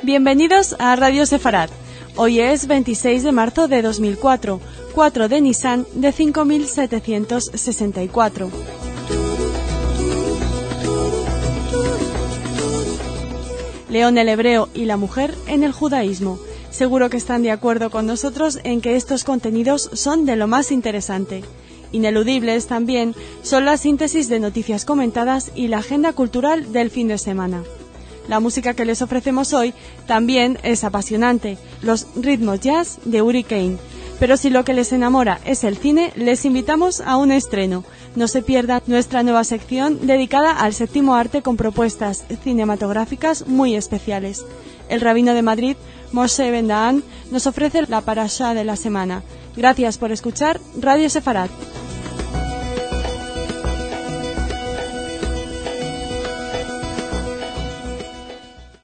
Bienvenidos a Radio Sefarad. Hoy es 26 de marzo de 2004, 4 de Nisan de 5764. León el hebreo y la mujer en el judaísmo. Seguro que están de acuerdo con nosotros en que estos contenidos son de lo más interesante. Ineludibles también son la síntesis de noticias comentadas y la agenda cultural del fin de semana. La música que les ofrecemos hoy también es apasionante, los ritmos jazz de Uri Cain. Pero si lo que les enamora es el cine, les invitamos a un estreno. No se pierdan nuestra nueva sección dedicada al séptimo arte con propuestas cinematográficas muy especiales. El rabino de Madrid, Moshe Ben-Daan, nos ofrece la parashá de la semana. Gracias por escuchar Radio Sefarad.